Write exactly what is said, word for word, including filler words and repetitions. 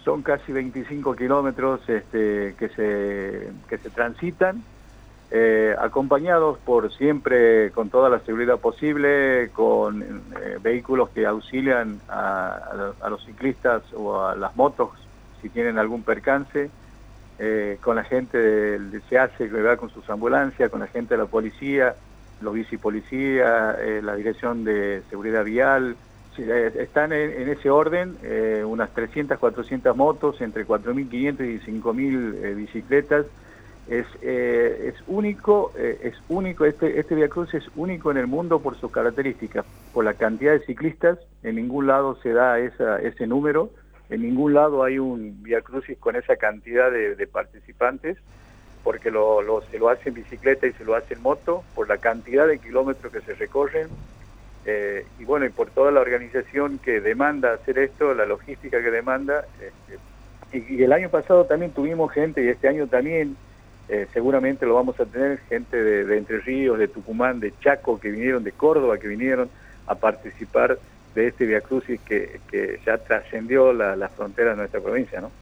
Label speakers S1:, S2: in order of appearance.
S1: Son casi veinticinco kilómetros este, que, se, que se transitan, eh, acompañados por siempre con toda la seguridad posible, con eh, vehículos que auxilian a, a, a los ciclistas o a las motos si tienen algún percance, eh, con la gente del S E A C E que va con sus ambulancias, con la gente de la policía, los bicipolicías, eh, la Dirección de Seguridad Vial. Sí, eh, están en, en ese orden, eh, unas trescientas, cuatrocientas motos, entre cuatro mil quinientas y cinco mil eh, bicicletas. Es, eh, es único, eh, es único este, este Vía Crucis es único en el mundo por sus características, por la cantidad de ciclistas. En ningún lado se da esa, ese número, en ningún lado hay un Vía Crucis con esa cantidad de, de participantes, porque lo, lo, se lo hace en bicicleta y se lo hace en moto, por la cantidad de kilómetros que se recorren. Eh, y bueno, y por toda la organización que demanda hacer esto, la logística que demanda, este, y, y el año pasado también tuvimos gente, y este año también, eh, seguramente lo vamos a tener, gente de, de Entre Ríos, de Tucumán, de Chaco, que vinieron, de Córdoba, que vinieron a participar de este Vía Crucis que, que ya trascendió la, la frontera de nuestra provincia, ¿no?